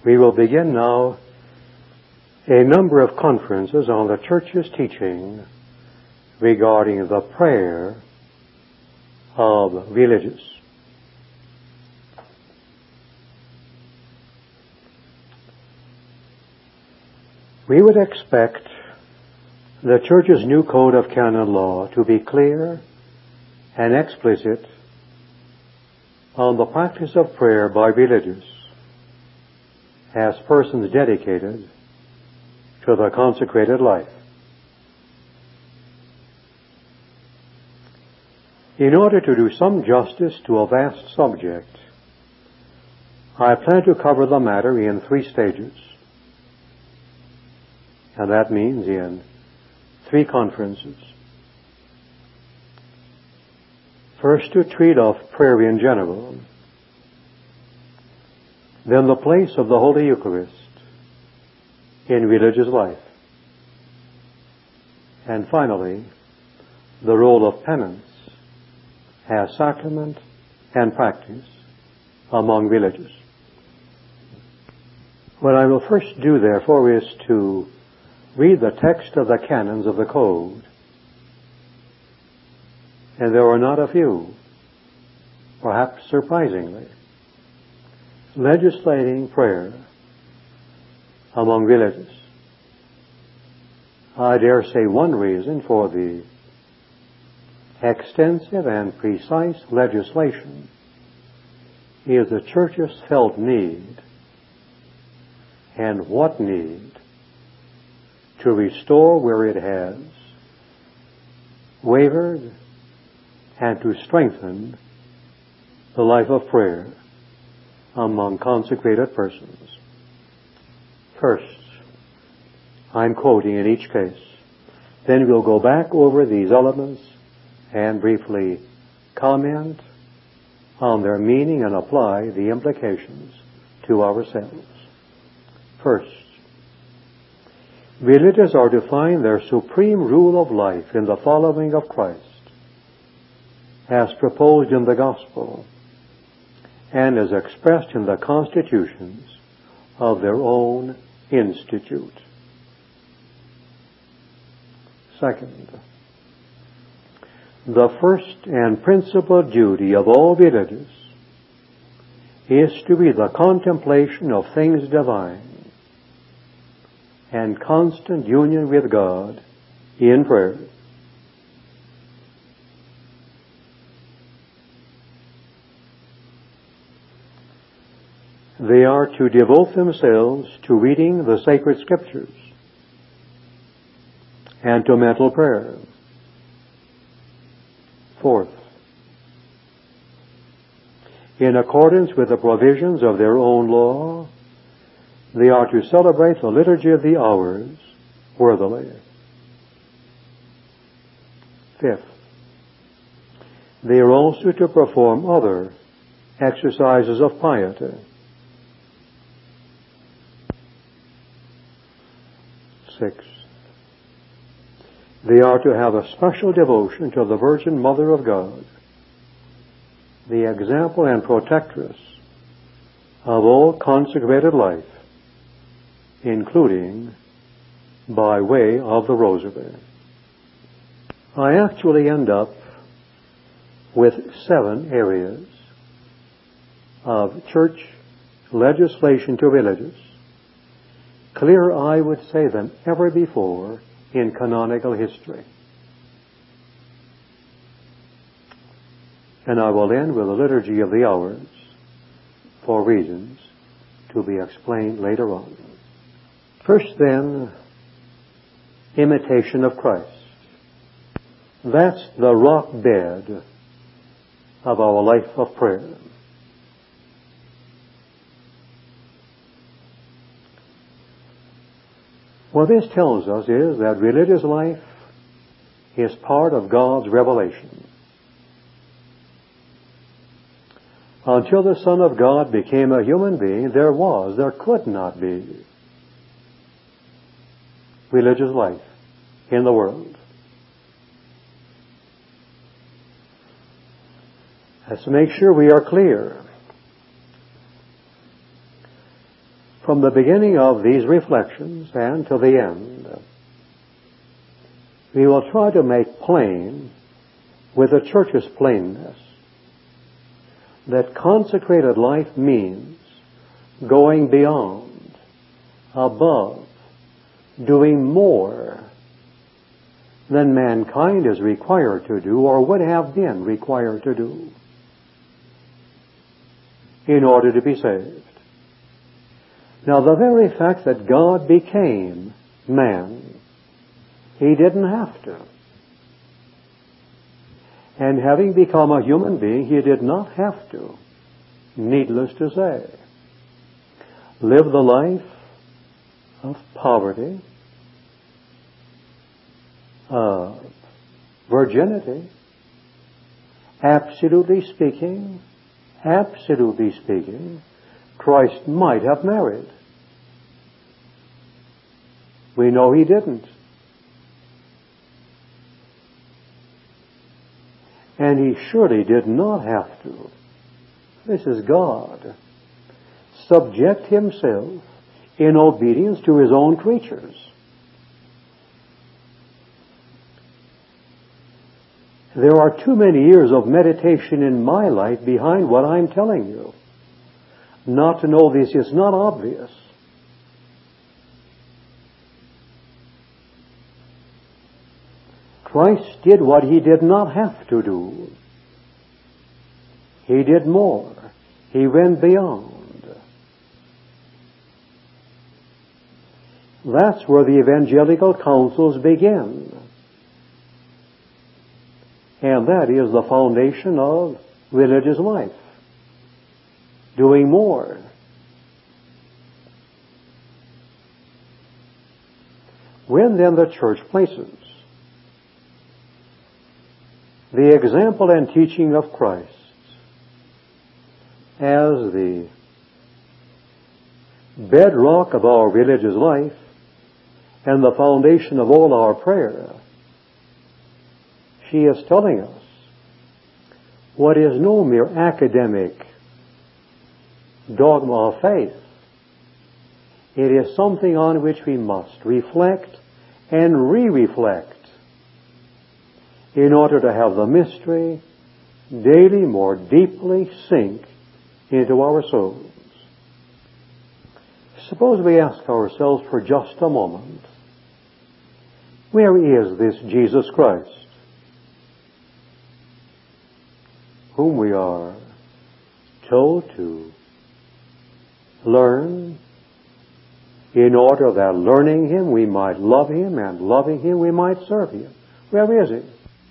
We will begin now a number of conferences on the Church's teaching regarding the prayer of religious. We would expect the Church's new code of canon law to be clear and explicit on the practice of prayer by religious as persons dedicated to the consecrated life. In order to do some justice to a vast subject, I plan to cover the matter in 3 stages. And that means in 3 conferences. First, to treat of prayer in general, then the place of the Holy Eucharist in religious life, and finally, the role of penance as sacrament and practice among religious. What I will first do, therefore, is to read the text of the canons of the Code. And there are not a few, perhaps surprisingly, legislating prayer among religious. I dare say one reason for the extensive and precise legislation is the Church's felt need, and what need, to restore where it has wavered and to strengthen the life of prayer among consecrated persons. First, I'm quoting in each case. Then we'll go back over these elements and briefly comment on their meaning and apply the implications to ourselves. First, religious are to find their supreme rule of life in the following of Christ, as proposed in the Gospel, and as expressed in the constitutions of their own institute. Second, the first and principal duty of all religious is to be the contemplation of things divine and constant union with God in prayer. They are to devote themselves to reading the sacred scriptures and to mental prayer. Fourth, in accordance with the provisions of their own law, they are to celebrate the liturgy of the hours worthily. Fifth, they are also to perform other exercises of piety. Sixth, they are to have a special devotion to the Virgin Mother of God, the example and protectress of all consecrated life, including by way of the Rosary. I actually end up with 7 areas of church legislation to religious, clearer, I would say, than ever before in canonical history. And I will end with the liturgy of the hours for reasons to be explained later on. First, then, imitation of Christ. That's the rock bed of our life of prayer. What this tells us is that religious life is part of God's revelation. Until the Son of God became a human being, there could not be religious life in the world. Let's make sure we are clear. from the beginning of these reflections and to the end, we will try to make plain, with the church's plainness, that consecrated life means going beyond, above, doing more than mankind is required to do or would have been required to do in order to be saved. Now, the very fact that God became man, He didn't have to. And having become a human being, He did not have to, needless to say, live the life of poverty, of virginity. Absolutely speaking, Christ might have married. We know He didn't. And He surely did not have to. This is God. Subject Himself in obedience to His own creatures. There are too many years of meditation in my life behind what I'm telling you not to know this is not obvious. Christ did what He did not have to do. He did more. He went beyond. That's where the evangelical counsels begin. And that is the foundation of religious life. Doing more. When then the church places the example and teaching of Christ as the bedrock of our religious life and the foundation of all our prayer, she is telling us what is no mere academic dogma of faith. It is something on which we must reflect and re-reflect in order to have the mystery daily more deeply sink into our souls. Suppose we ask ourselves for just a moment, where is this Jesus Christ, whom we are told to learn in order that learning Him we might love Him, and loving Him we might serve Him? Where is He?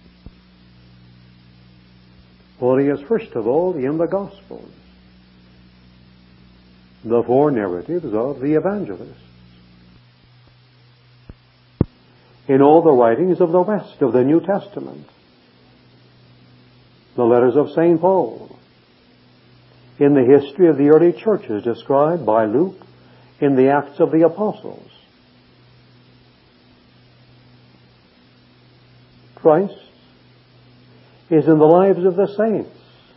Well, He is first of all in the Gospels, the four narratives of the evangelists, in all the writings of the rest of the New Testament, the letters of St. Paul, in the history of the early churches described by Luke in the Acts of the Apostles. Christ is in the lives of the saints.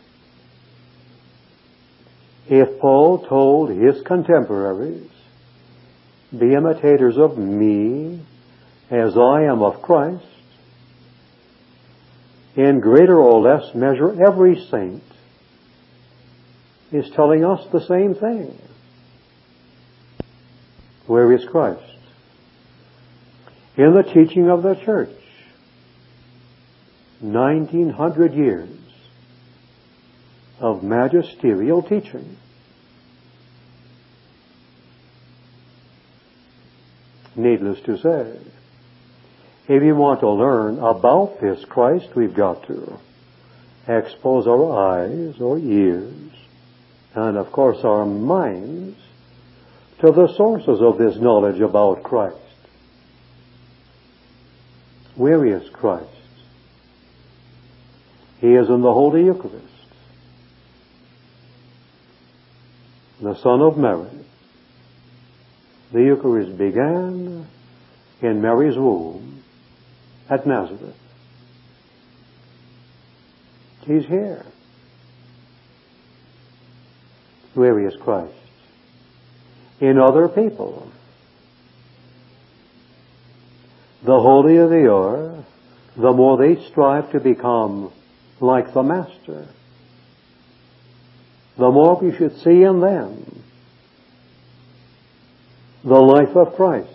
If Paul told his contemporaries, "Be imitators of me as I am of Christ," in greater or less measure every saint is telling us the same thing. Where is Christ? In the teaching of the church. 1900 years of magisterial teaching. Needless to say, if we want to learn about this Christ, we've got to expose our eyes or ears, and of course our minds, to the sources of this knowledge about Christ. Where is Christ? He is in the Holy Eucharist, the Son of Mary. The Eucharist began in Mary's womb at Nazareth. He's here. Where is Christ? in other people. The holier they are, the more they strive to become like the Master. The more we should see in them the life of Christ,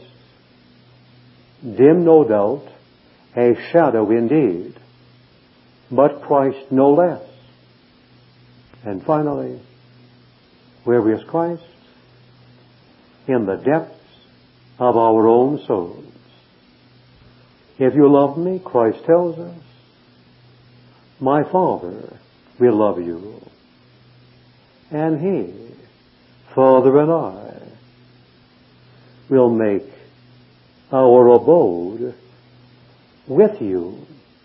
dim no doubt, a shadow indeed, but Christ no less. And finally, where is Christ? In the depths of our own souls. If you love me, Christ tells us, my Father will love you. And He, Father and I, will make our abode with you.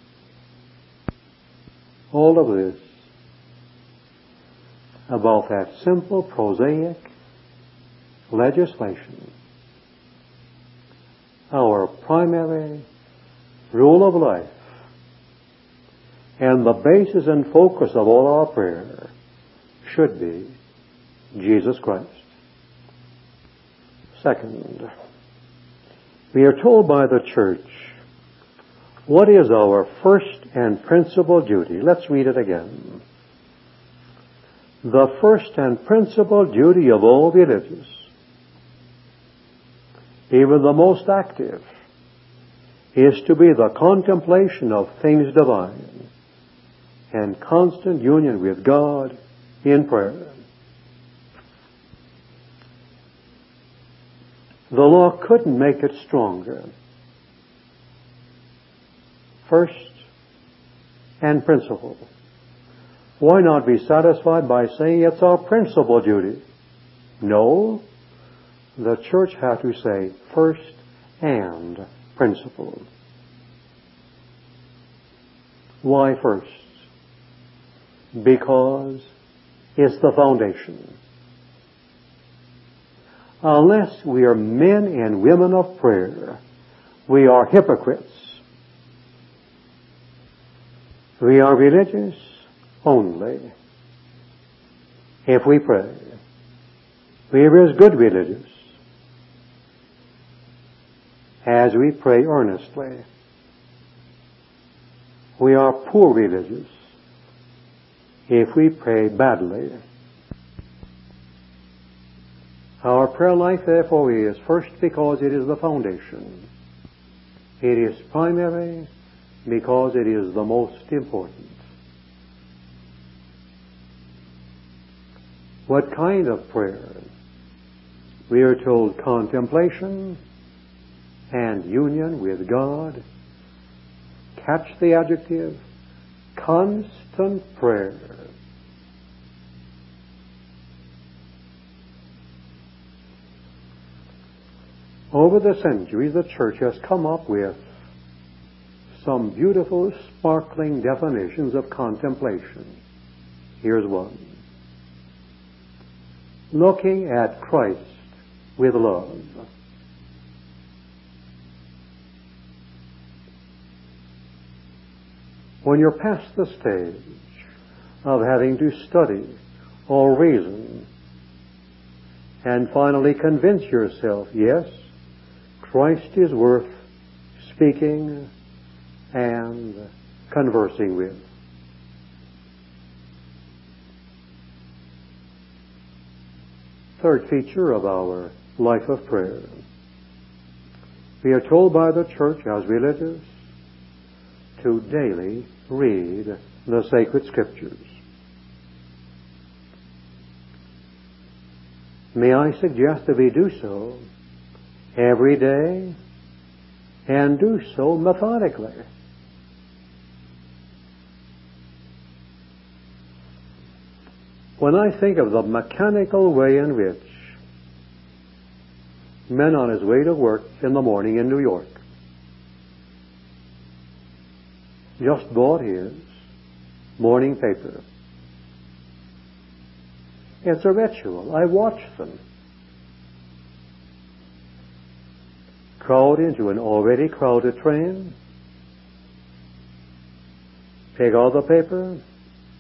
All of this about that simple, prosaic legislation, our primary rule of life, and the basis and focus of all our prayer should be Jesus Christ. Second, we are told by the Church what is our first and principal duty. Let's read it again. The first and principal duty of all religious, even the most active, is to be the contemplation of things divine and constant union with God in prayer. The law couldn't make it stronger. First and principal. Why not be satisfied by saying it's our principal duty? No, the Church had to say first and principle. Why first? Because it's the foundation. Unless we are men and women of prayer, we are hypocrites. We are religious only if we pray. We are as good religious as we pray earnestly. We are poor religious if we pray badly. Our prayer life, therefore, is first because it is the foundation. It is primary because it is the most important. What kind of prayer? We are told contemplation and union with God. Catch the adjective, constant prayer. Over the centuries, the Church has come up with some beautiful, sparkling definitions of contemplation. Here's one. Looking at Christ with love. When you're past the stage of having to study or reason and finally convince yourself, yes, Christ is worth speaking and conversing with. Third feature of our life of prayer. We are told by the Church as religious to daily read the sacred Scriptures. May I suggest that we do so every day and do so methodically. When I think of the mechanical way in which men on his way to work in the morning in New York just bought his morning paper. It's a ritual. I watch them crowd into an already crowded train, take out the paper,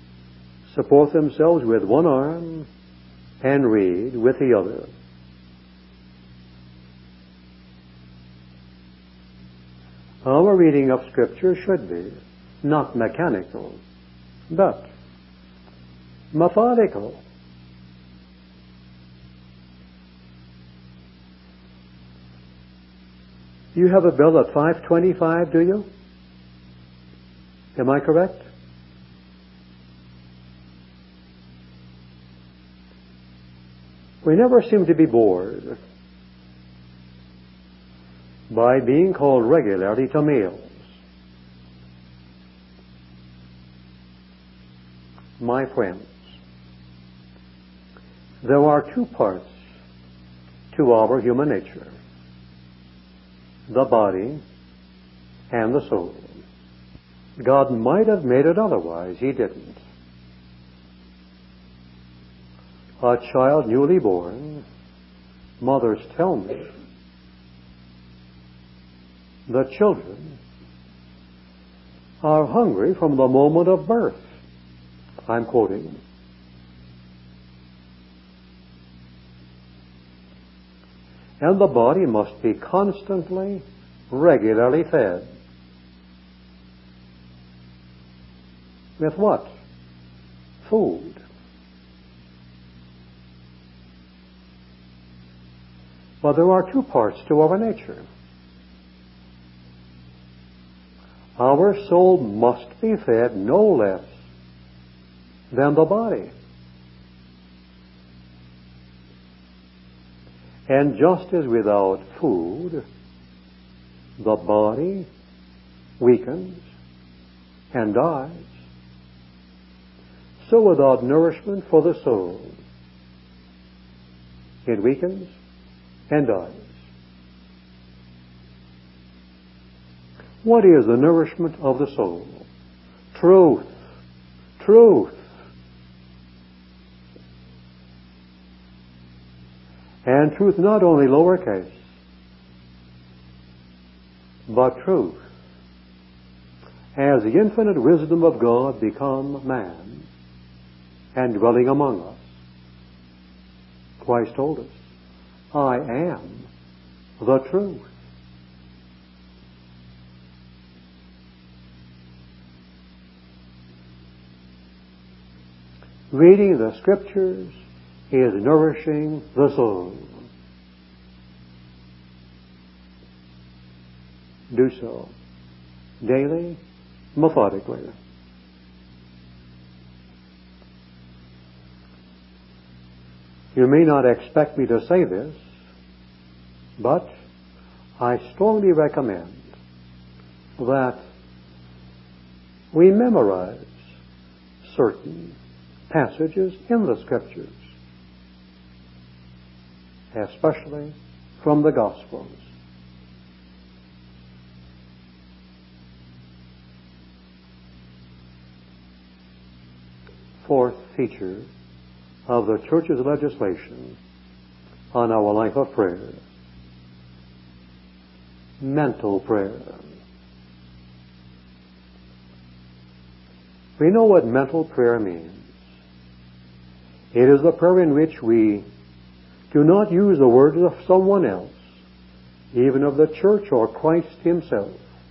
support themselves with one arm, and read with the other. Our reading of Scripture should be not mechanical, but methodical. You have a bill at $5.25, do you? Am I correct? We never seem to be bored by being called regularly to meals. My friends, there are two parts to our human nature: the body and the soul. God might have made it otherwise. He didn't. A child newly born, mothers tell me, the children are hungry from the moment of birth. I'm quoting. And the body must be constantly, regularly fed. With what? Food. Well, there are two parts to our nature. Our soul must be fed no less than the body. And just as without food, the body weakens and dies, so without nourishment for the soul, it weakens and dies. What is the nourishment of the soul? Truth. Truth. And truth not only lowercase, but truth as the infinite wisdom of God become man and dwelling among us. Christ told us, I am the truth. Reading the Scriptures is nourishing the soul. Do so daily, methodically. You may not expect me to say this, but I strongly recommend that we memorize certain passages in the Scriptures, especially from the Gospels. Fourth feature of the Church's legislation on our life of prayer: mental prayer. We know what mental prayer means. It is the prayer in which we do not use the words of someone else, even of the church or Christ himself,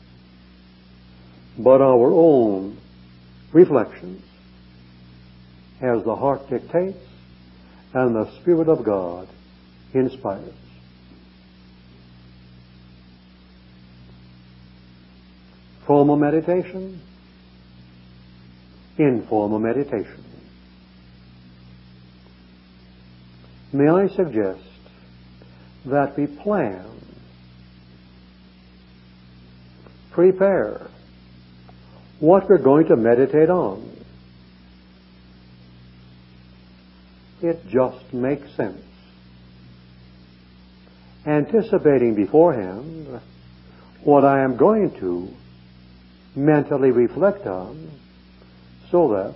but our own reflections as the heart dictates and the Spirit of God inspires. Formal meditation, informal meditation. May I suggest that we plan, prepare what we're going to meditate on. It just makes sense. Anticipating beforehand what I am going to mentally reflect on, so that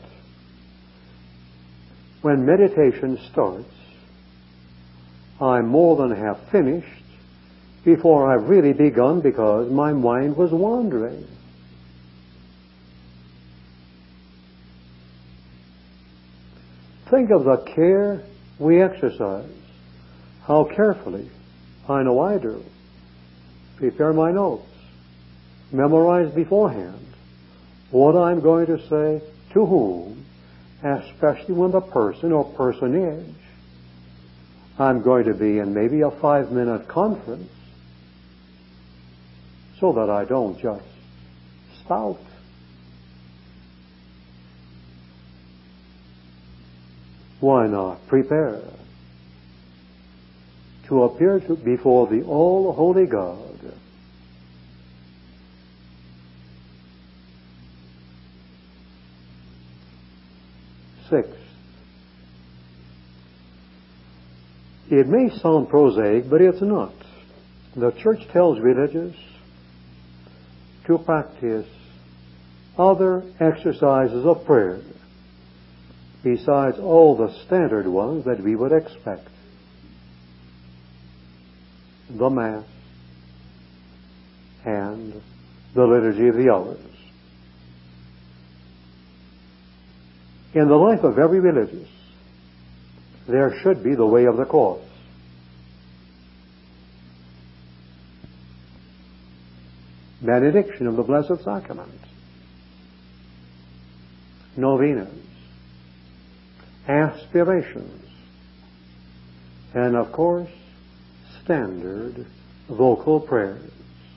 when meditation starts, I'm more than half finished before I've really begun, because my mind was wandering. Think of the care we exercise, how carefully, I know I do, prepare my notes, memorize beforehand what I'm going to say to whom, especially when the person or personage I'm going to be in maybe a 5-minute conference, so that I don't just spout. Why not prepare to appear before the all-holy God? Sixth, it may sound prosaic, but it's not. The Church tells religious to practice other exercises of prayer besides all the standard ones that we would expect. The Mass and the Liturgy of the Hours. In the life of every religious, there should be the way of the cross. Benediction of the Blessed Sacrament. Novenas. Aspirations. And of course, standard vocal prayers.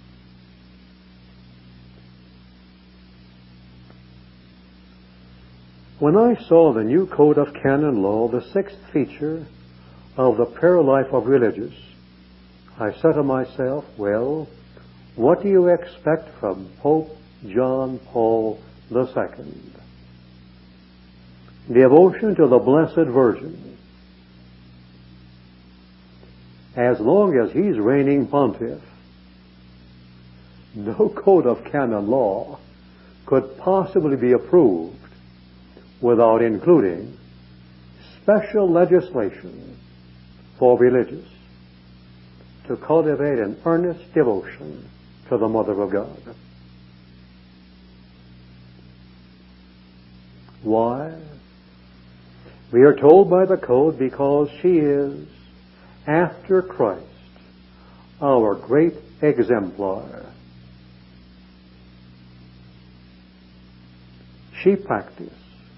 When I saw the new Code of Canon Law, the sixth feature of the prayer life of religious, I said to myself, well, what do you expect from Pope John Paul II? Devotion to the Blessed Virgin. As long as he's reigning pontiff, no Code of Canon Law could possibly be approved without including special legislation for religious to cultivate an earnest devotion to the Mother of God. Why? We are told by the Code because she is, after Christ, our great exemplar. She practiced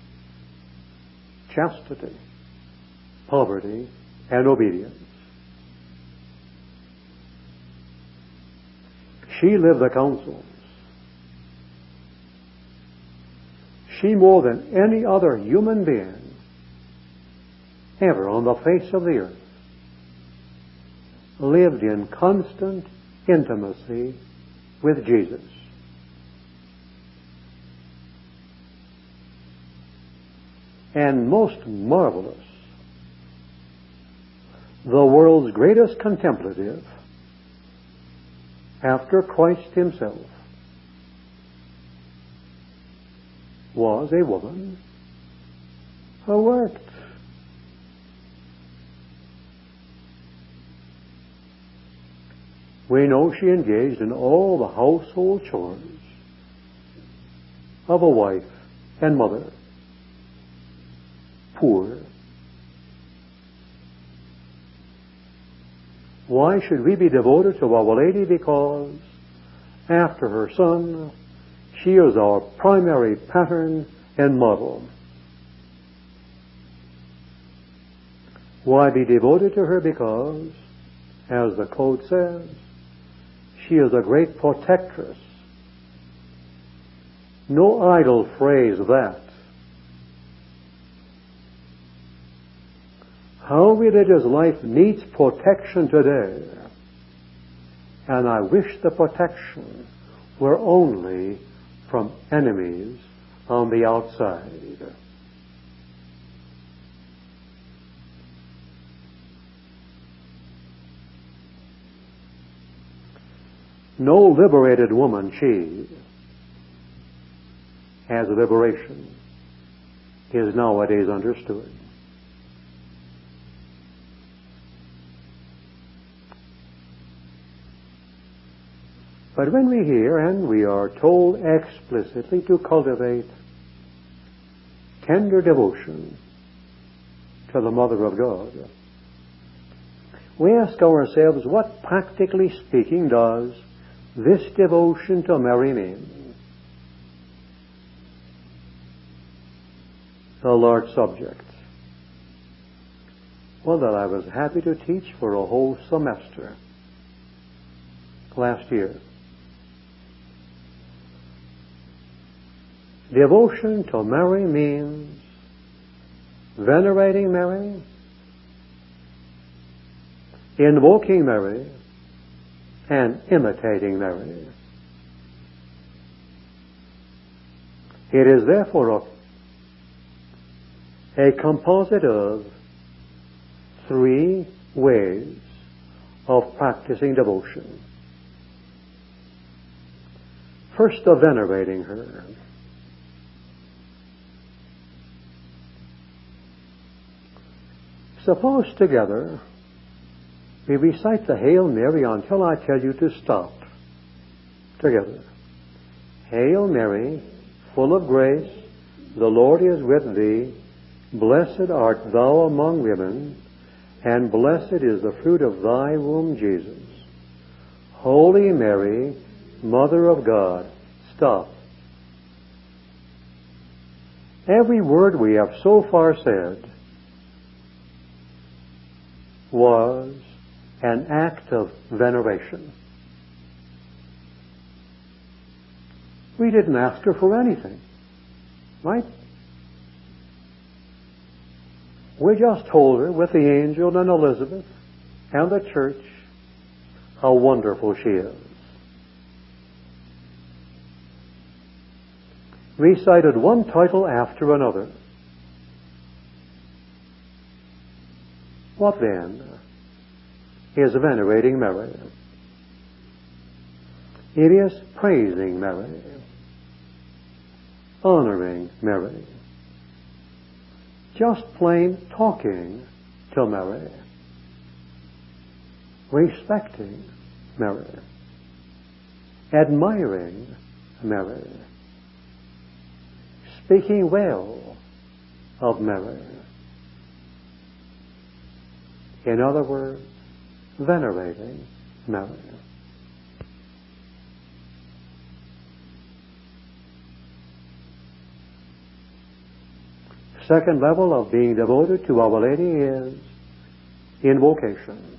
chastity, poverty, and obedience. She lived the counsels. She, more than any other human being ever on the face of the earth, lived in constant intimacy with Jesus. And most marvelous, the world's greatest contemplative, after Christ himself, was a woman who worked. We know she engaged in all the household chores of a wife and mother. Poor. Why should we be devoted to Our Lady? Because after her Son, she is our primary pattern and model. Why be devoted to her? Because, as the Code says, she is a great protectress. No idle phrase that. How religious life needs protection today. And I wish the protection were only from enemies on the outside. No liberated woman, she, as liberation is nowadays understood. But when we hear, and we are told explicitly to cultivate tender devotion to the Mother of God, we ask ourselves, what, practically speaking, does this devotion to Mary means? A large subject. Well, that I was happy to teach for a whole semester last year. Devotion to Mary means venerating Mary, invoking Mary, and imitating Mary. It is therefore a composite of three ways of practicing devotion. First, of venerating her. Suppose together we recite the Hail Mary until I tell you to stop. Together. Hail Mary, full of grace, the Lord is with thee. Blessed art thou among women, and blessed is the fruit of thy womb, Jesus. Holy Mary, Mother of God. Stop. Every word we have so far said was an act of veneration. We didn't ask her for anything, right? We just told her with the angel and Elizabeth and the church how wonderful she is. We cited one title after another. What then is venerating Mary? It is praising Mary, honoring Mary, just plain talking to Mary, respecting Mary, admiring Mary, speaking well of Mary. In other words, venerating Mary. Second level of being devoted to Our Lady is invocation.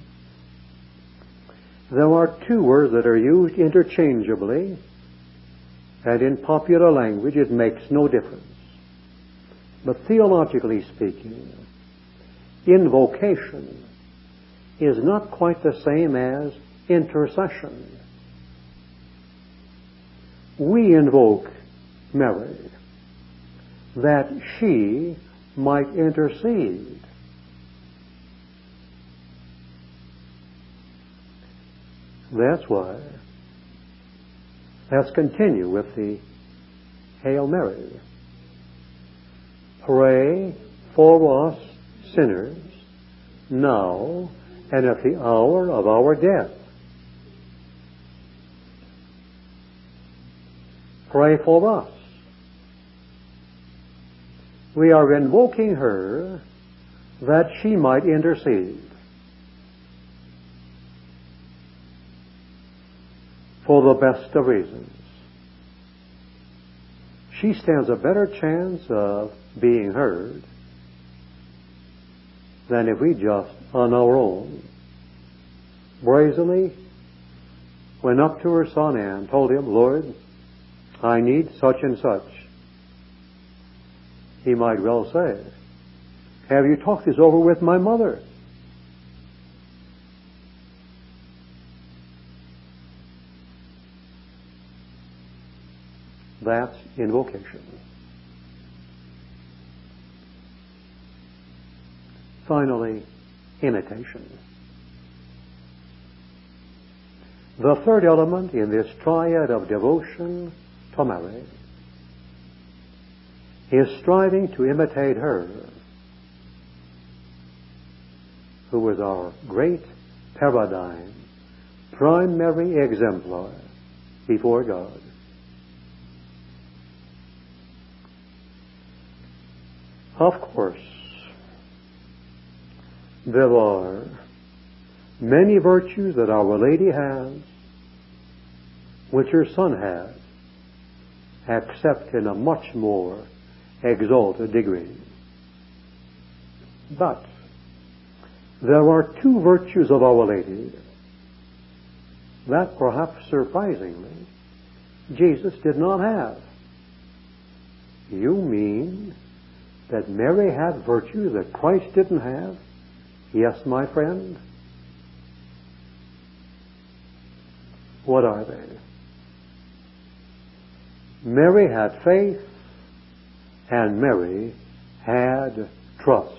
There are two words that are used interchangeably, and in popular language it makes no difference. But theologically speaking, invocation is not quite the same as intercession. We invoke Mary that she might intercede. That's why. Let's continue with the Hail Mary. Pray for us sinners, now and at the hour of our death. Pray for us. We are invoking her that she might intercede. For the best of reasons. She stands a better chance of being heard than if we just, on our own, brazenly went up to her son and told him, Lord, I need such and such. He might well say, have you talked this over with my mother? That's invocation. Finally, imitation. The third element in this triad of devotion to Mary is striving to imitate her, who was our great paradigm, primary exemplar before God. Of course, there are many virtues that Our Lady has which your Son has, except in a much more exalted degree. But there are two virtues of Our Lady that, perhaps surprisingly, Jesus did not have. You mean that Mary had virtues that Christ didn't have? Yes, my friend. What are they? Mary had faith, and Mary had trust.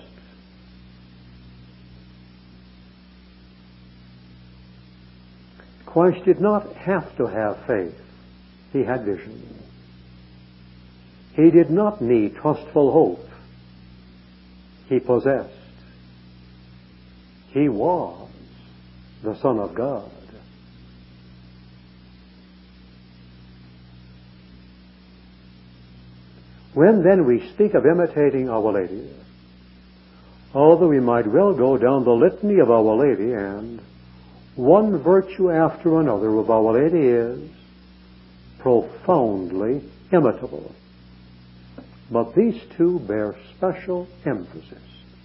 Christ did not have to have faith. He had vision. He did not need trustful hope. He possessed. He was the Son of God. When then we speak of imitating Our Lady, although we might well go down the litany of Our Lady, and one virtue after another of Our Lady is profoundly imitable. But these two bear special emphasis.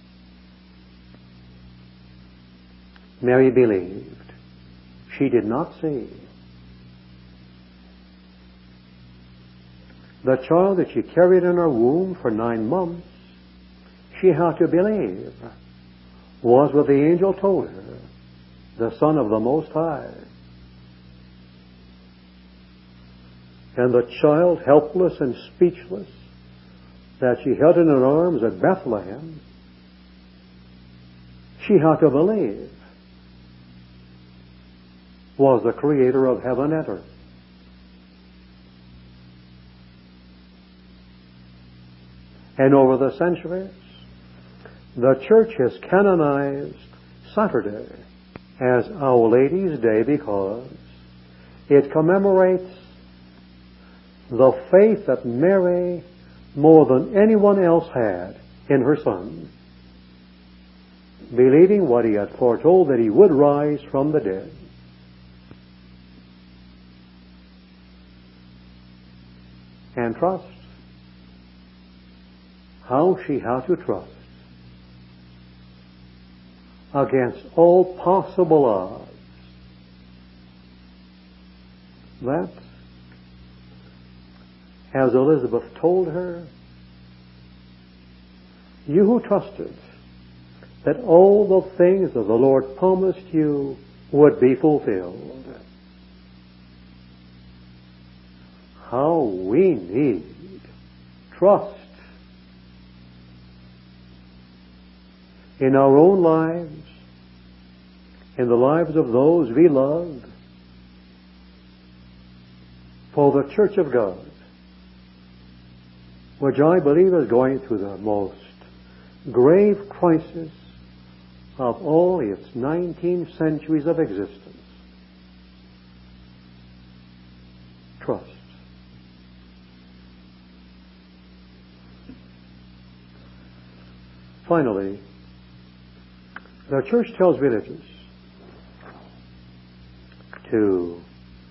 Mary believed. She did not see. The child that she carried in her womb for 9 months, she had to believe, was what the angel told her, the Son of the Most High. And the child, helpless and speechless, that she held in her arms at Bethlehem, she had to believe, was the Creator of heaven and earth. And over the centuries, the Church has canonized Saturday as Our Lady's Day because it commemorates the faith that Mary, more than anyone else, had in her Son, believing what He had foretold, that He would rise from the dead. And trust. How she had to trust against all possible odds that, as Elizabeth told her, you who trusted that all the things that the Lord promised you would be fulfilled. How we need trust in our own lives, in the lives of those we love, for the Church of God, which I believe is going through the most grave crisis of all its 19 centuries of existence. Trust. Finally, the Church tells religious to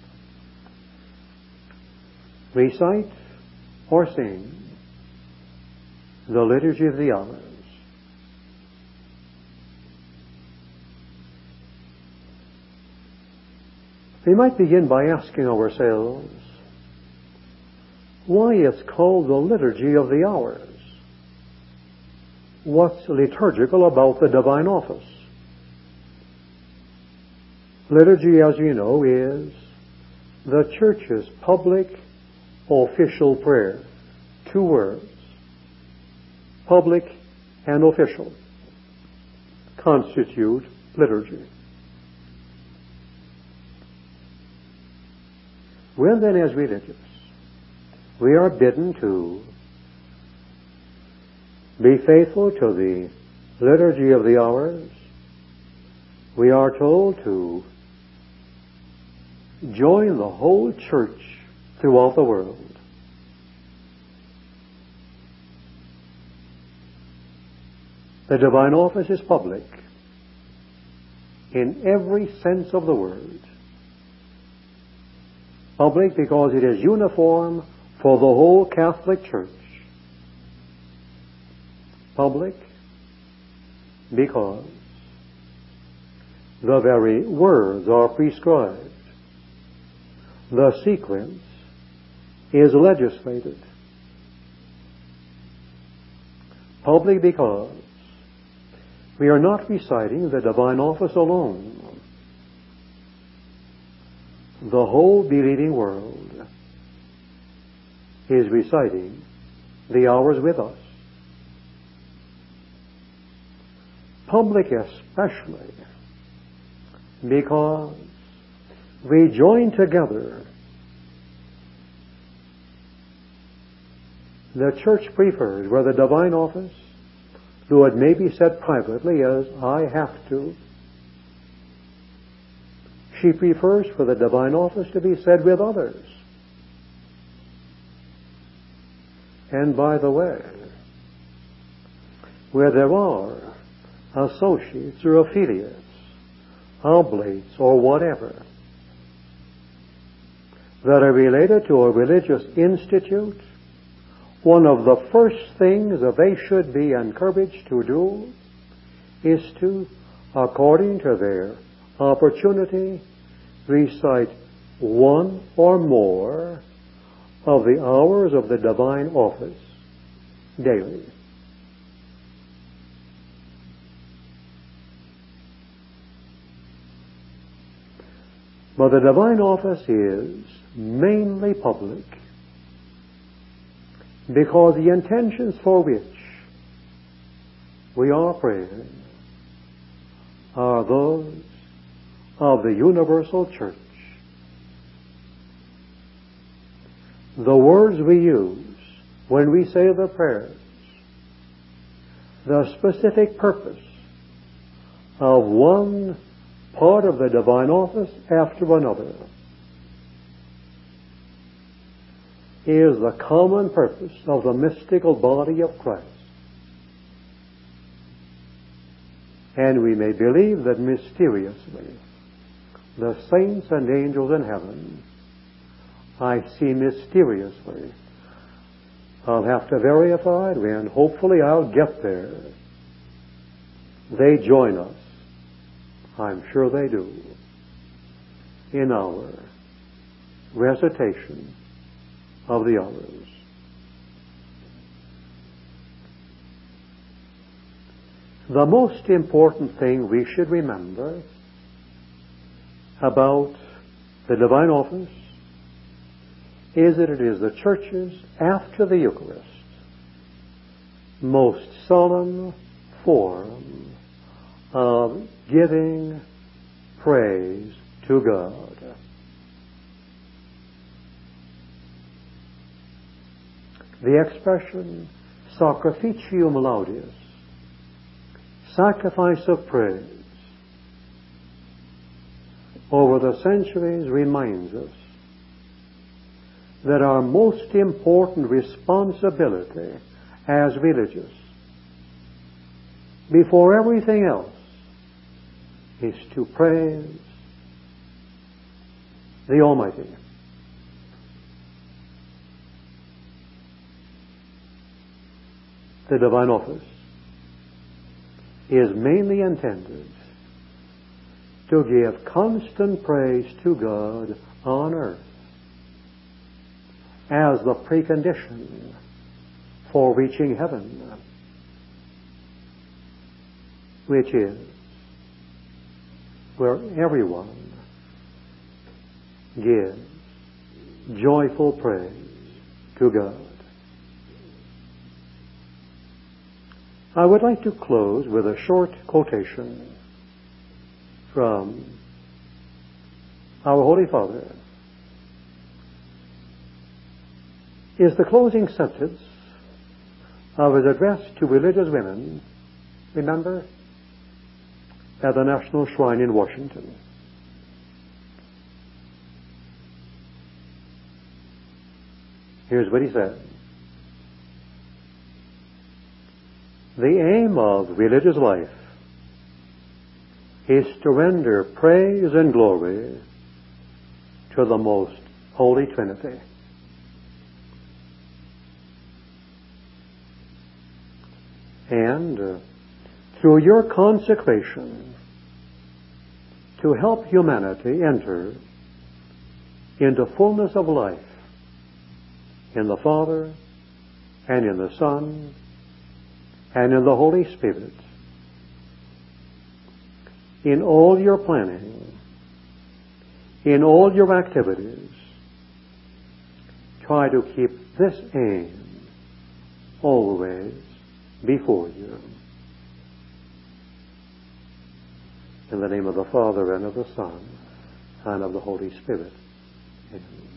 recite or sing the Liturgy of the Hours. We might begin by asking ourselves why it's called the Liturgy of the Hours. What's liturgical about the divine office? Liturgy, as you know, is the Church's public official prayer. 2 words. Public and official constitute liturgy. Well then, as religious, we are bidden to be faithful to the Liturgy of the Hours. We are told to join the whole Church throughout the world. The divine office is public in every sense of the word. Public because it is uniform for the whole Catholic Church. Public because the very words are prescribed. The sequence is legislated. Public because we are not reciting the divine office alone. The whole believing world is reciting the hours with us. Public especially because we join together. The Church prefers where the divine office, though it may be said privately as I have to, she prefers for the divine office to be said with others. And by the way, where there are associates or affiliates, oblates or whatever, that are related to a religious institute, one of the first things that they should be encouraged to do is to, according to their opportunity, recite one or more of the hours of the divine office daily. But the divine office is mainly public because the intentions for which we are praying are those of the universal church. The words we use when we say the prayers, the specific purpose of one part of the divine office after another, is the common purpose of the mystical body of Christ. And we may believe that mysteriously the saints and angels in heaven, I see mysteriously, I'll have to verify it and hopefully I'll get there, they join us, I'm sure they do, in our recitation of the hours. The most important thing we should remember about the divine office is that it is the Church's, after the Eucharist, most solemn form of giving praise to God. The expression sacrificium laudis, sacrifice of praise, over the centuries reminds us that our most important responsibility as religious, before everything else, is to praise the Almighty. The divine office is mainly intended to give constant praise to God on earth as the precondition for reaching heaven, which is where everyone gives joyful praise to God. I would like to close with a short quotation from our Holy Father. Is the closing sentence of his address to religious women, remember, at the National Shrine in Washington. Here's what he said. The aim of religious life is to render praise and glory to the most Holy Trinity. And through your consecration to help humanity enter into fullness of life in the Father and in the Son and in the Holy Spirit, in all your planning, in all your activities, try to keep this aim always before you. In the name of the Father, and of the Son, and of the Holy Spirit. Amen.